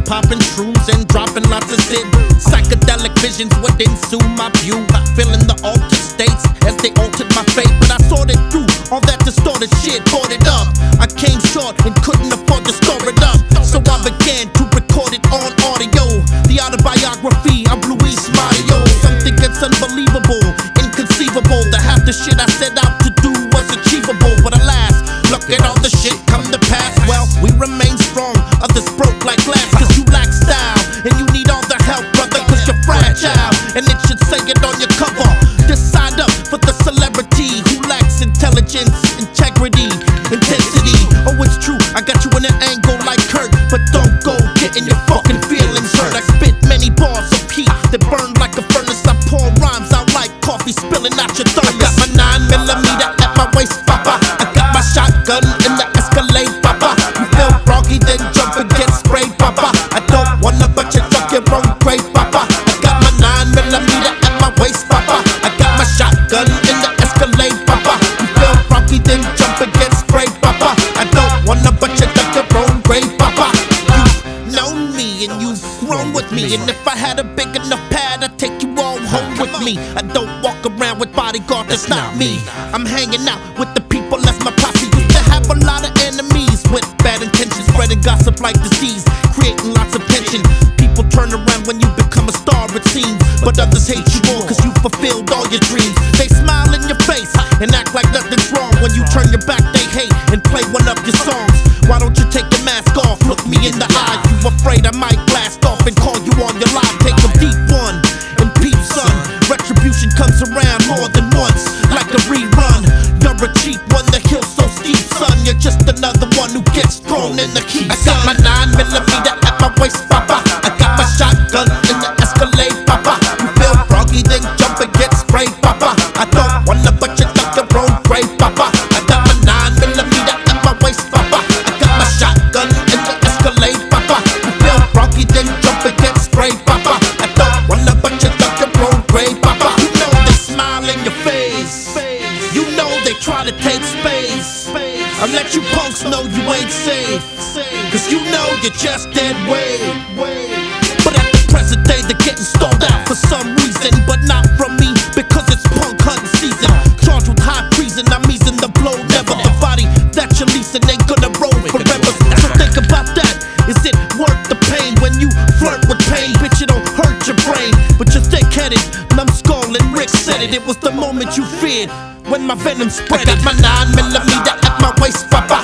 popping shrooms and dropping lots of sin. Psychedelic visions would ensue my view, feeling the altered states as they altered my fate. But I sorted through all that distorted shit, bought it up. I came short and couldn't afford to store it up, so I began to record it on audio. The autobiography of Luis Mario. Something that's unbelievable, inconceivable. The half the shit I set out to do was achievable, but alas, look at all the shit come to pass. Well, we remain strong, others broke like glass. Cause you lack style, and you need all the help, brother, cause you're fragile. And it should say it on your cover. Decide up for the celebrity who lacks intelligence, integrity, intensity. Oh, it's true, I got you in an angle like Kurt, but don't go getting your fucking feelings hurt. I spit many bars of heat that burn like a furnace. I pour rhymes out like coffee spilling out your thermos. I got my 9mm at my waist, papa. I got my shotgun in the Escalade, papa. You feel froggy, then jump and get sprayed, papa. I don't wanna but you drop your own grave, papa. I got my 9mm at my waist, papa. I got my shotgun in the Escalade, papa. You feel froggy, then jump and get sprayed, papa. I don't wanna but you drop your own grave, papa. You've known me and you've grown with me, and if I had a big enough pad, I'd take you all home with me. I don't walk around with bodyguards, that's not me. I'm hanging out with the people as my posse. Used to have a lot of enemies with bad intentions, spreading gossip like disease, creating lots of tension. People turn around when you become a star, it seems, but others hate you more cause you fulfilled all your dreams. They smile in your face and act like nothing's wrong. When you turn your back, they hate and play one of your songs. Why don't you take your mask off, look me in the eye? You afraid I might blast off and call you on your live? Take a deep one and peep, son. Retribution comes around more than once, like a rerun. You're a cheap one, the hill's so steep, son. You're just another one who gets thrown in the heat. I got my 9mm at my waist, papa. I got my shotgun in the Escalade, papa. You feel froggy, then jump and get sprayed, papa. I don't wanna but you duck your own grave, papa. I got my 9mm at my waist, papa. I got my shotgun in the Escalade, papa. You feel froggy, then jump and get sprayed, papa. I don't wanna but you duck your own grave, papa. You know they smile in your face, you know they try to take space. I let you punks know you ain't safe, cause you know you're just dead weight. But at the present day they're getting stalled out for some reason, but not from me, because it's punk hunting season. Charged with high treason, I'm easing the blow. Never the body that you're leasing ain't gonna roll forever. So think about that, is it worth the pain? When you flirt with pain, bitch, it don't hurt your brain, but you're thick-headed, numbskull, and Rick said it. It was the moment you feared when my venom spread. I got my 9mm at my waist, papa.